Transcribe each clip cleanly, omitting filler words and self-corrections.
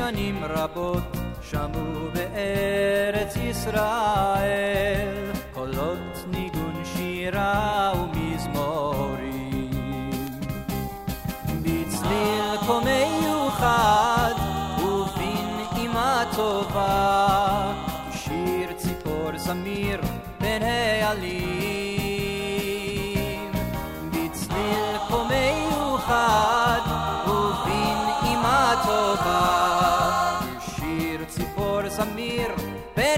שנים רבות שמעו בארץ ישראל קולות ניגון שירה ומזמורים בצליל כה מיוחד ובנעימה טובה שיר ציפור זמיר בין העלים בצליל כה מיוחד ובנעימה טובה שיר ציפור זמיר בין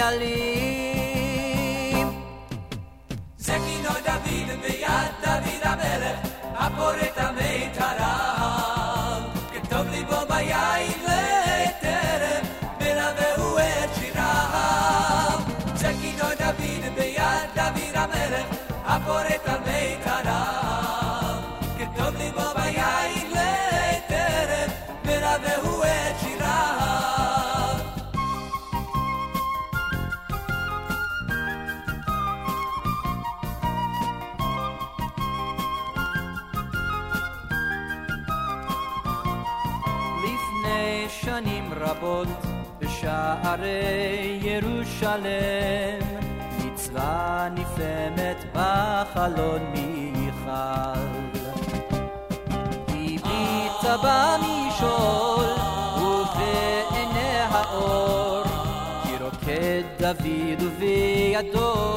העלים זה כינו דוד ביד דוד המלך הפורט המיתריו כתוב ליבו ביין לטרף מלווהו את שיריו זה כינו דוד ביד דוד המלך הפורט המיתריו כתוב ליבו ביין לטרף מלווהו את שיריו לפני שנים רבות בשערי ירושלם מצווה נפעמת בחלון מיכל הביטה במשעול ובעיני האור כי רוקד דוד ובידו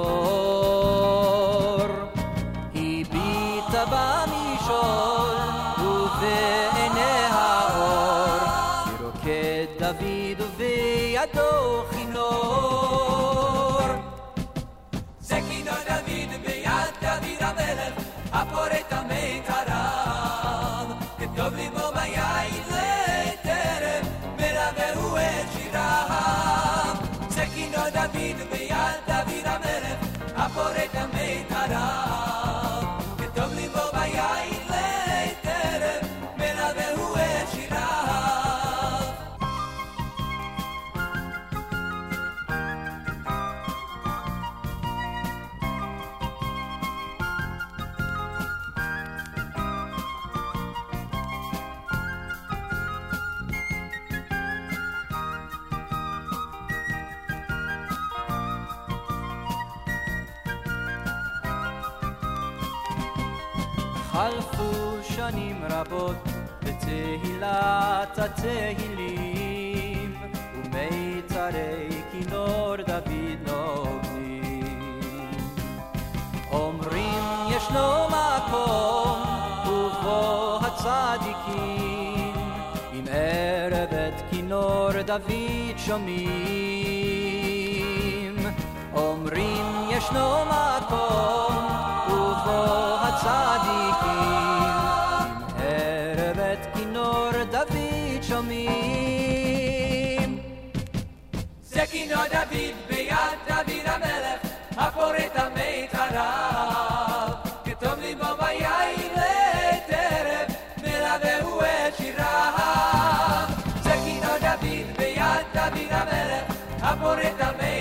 כינור הביטה במשעול ובעיני האור כי רוקד דוד ובידו כינור זה כינו דוד ביד דוד המלך הפורט המיתריו כתוב ליבו ביין לטרף מלווהו את שיריו זה כינו דוד ביד דוד המלך הפורט המיתריו כתוב ליבו ביין לטרף מלווהו את שיריו חלפו שנים רבות בתהילת התהילים ומיתרי כינור דוד נוגנים אומרים ישנו מקום ובו הצדיקים עם ערב את כינור דוד שומעים אומרים ישנו מקום ובו הצדיקים עם ערב את כינור דוד שומעים זה כינו דוד ביד דוד המלך הפורט המיתריו כתוב ליבו ביין לטרף מלווהו את שיריו זה כינו דוד ביד דוד המלך הפורט המיתריו